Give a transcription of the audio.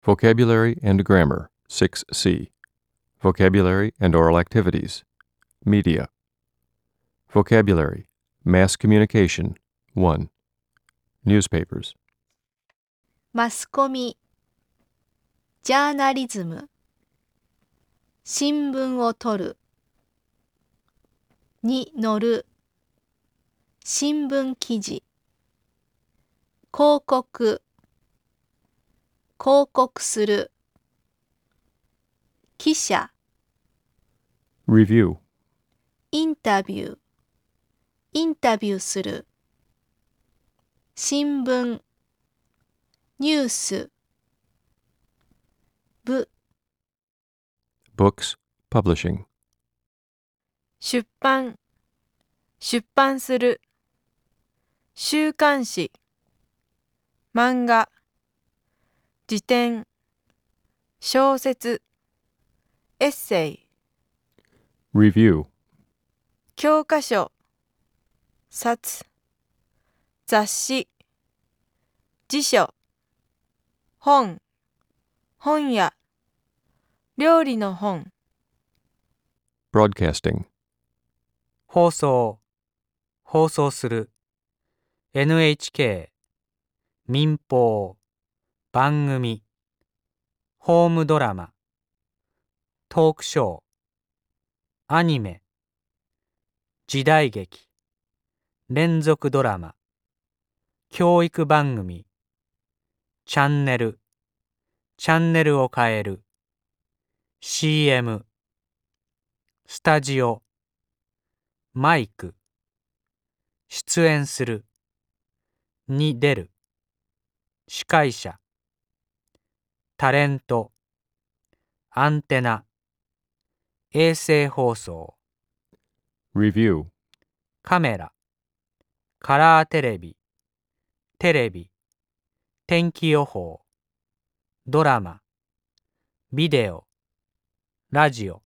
Vocabulary and Grammar, 6C. Vocabulary and Oral Activities. Media. Vocabulary. Mass Communication, 1. Newspapers. マスコミ、ジャーナリズム、新聞を取る、に載る、新聞記事、広告、広告する、記者、 Review. インタビュー、インタビューする、新聞、ニュース、部、 Books. Publishing. 出版、出版する、週刊誌、漫画、辞典、小説、エッセイ、 Review. 教科書、冊、雑誌、辞書、本、本屋、料理の本、 Broadcasting. 放送、放送する、NHK、民放、番組、ホームドラマ、トークショー、アニメ、時代劇、連続ドラマ、教育番組、チャンネル、チャンネルを変える、CM、スタジオ、マイク、出演する、に出る、司会者、タレント、アンテナ、衛星放送、 Review. カメラ、カラーテレビ、テレビ、天気予報、ドラマ、ビデオ、ラジオ、